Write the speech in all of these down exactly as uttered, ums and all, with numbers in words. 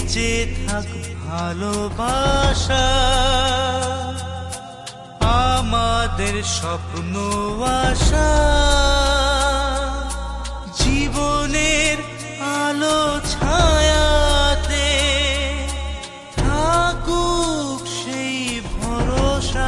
বেঁচে থাক ভালোবাসা, আমাদের স্বপ্ন আশা, জীবনের আলো ছায়াতে থাকুক সেই ভরসা।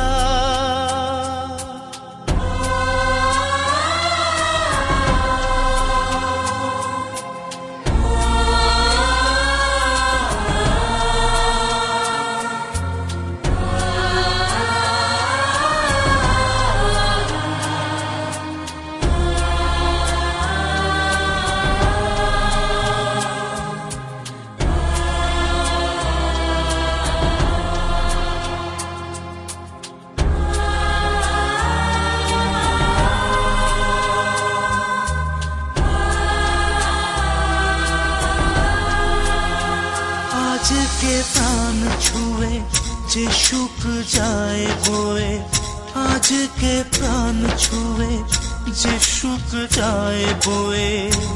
আজকে প্রাণ ছুঁয়ে যে সুখ যায় বয়ে, আজকে প্রাণ ছুঁয়ে যে সুখ যায় বয়ে,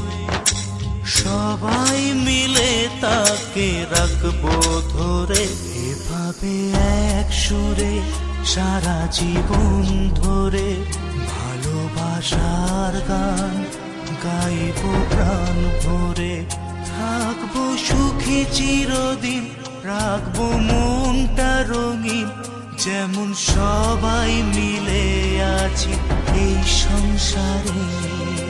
সবাই মিলে তাকে রাখবো ধরে, এভাবে এক সুরে সারা জীবন ধরে ভালোবাসার গান গাইবো প্রাণ ভরে। থাকবো সুখী চিরদিন, রাখবো মনটা রঙিন, যেমন সবাই মিলে আছি এই সংসারে।